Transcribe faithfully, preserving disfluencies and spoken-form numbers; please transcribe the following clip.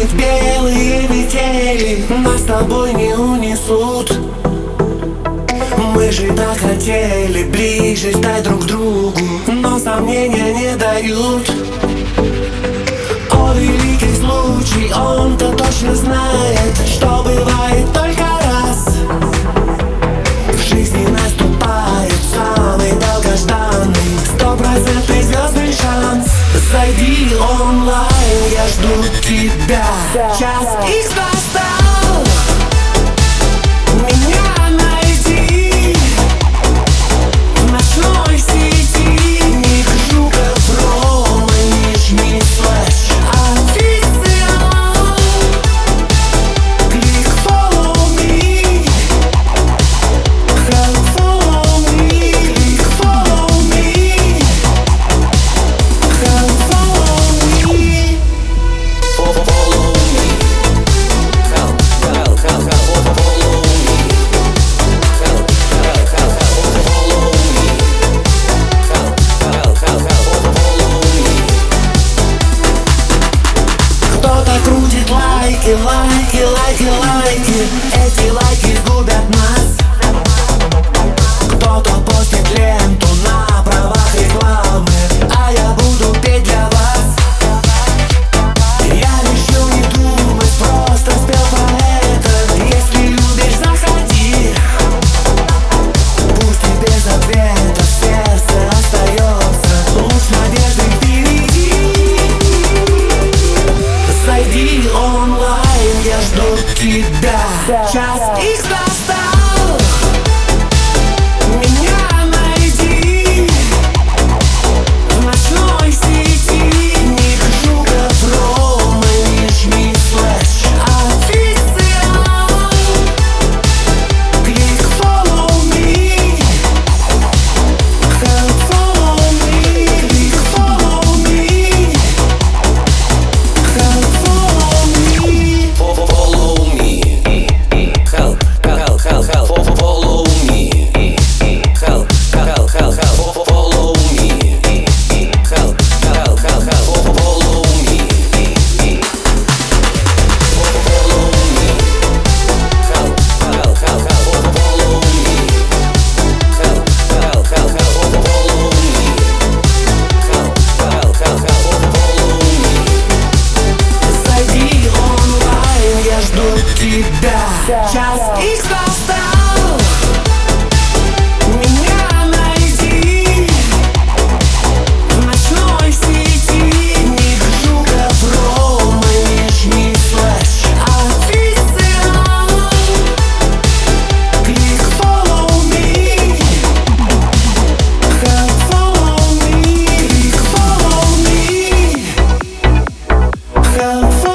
Хоть белые метели нас с тобой не унесут. Мы же так хотели ближе стать друг к другу, но сомнения не дают. О, великий случай, он-то точно знает, что бывает только раз в жизни наступает самый долгожданный, стопроцентный звездный шанс. Зайди онлайн, я жду тебя. Час икс настал. Меня найди в ночной сети. Ник Жуков, Рома, нижний слэш официал. Клик follow me. Help follow me. Клик follow me. Help follow me. Follow me. Help, help, help, help, follow me. Help, help, help, help, follow me. Help, help, help, help, follow me. Кто-то крутит лайки, лайки, лайки, лайки. Эти лайки губят нас. Кто-то постит ленту на правах рекламы, а я буду петь для вас. Я решил не думать, просто спел поэта. Если любишь, заходи. Пусть и без ответа в сердце остается луч надежды впереди. Зайди онлайн, я жду тебя. Час икс настал. Меня найди в ночной сети. Ник Жуков, Рома, нижний слэш официал. Клик follow me. Help follow me. Клик follow me. Help follow me. Follow me. Help, help, help, help, follow me. Help, help, help, help, follow me. Help, help, help, help, follow me. Follow me. Help, help, help, help, follow me. Help, help, help, help, follow me. Help, help, help, help, follow me. Зайди онлайн, я жду тебя. Час икс настал. Меня найди в ночной сети. Ник Жуков, Рома, нижний слэш официал. Клик follow me. Help follow me. Клик follow me. Help follow me.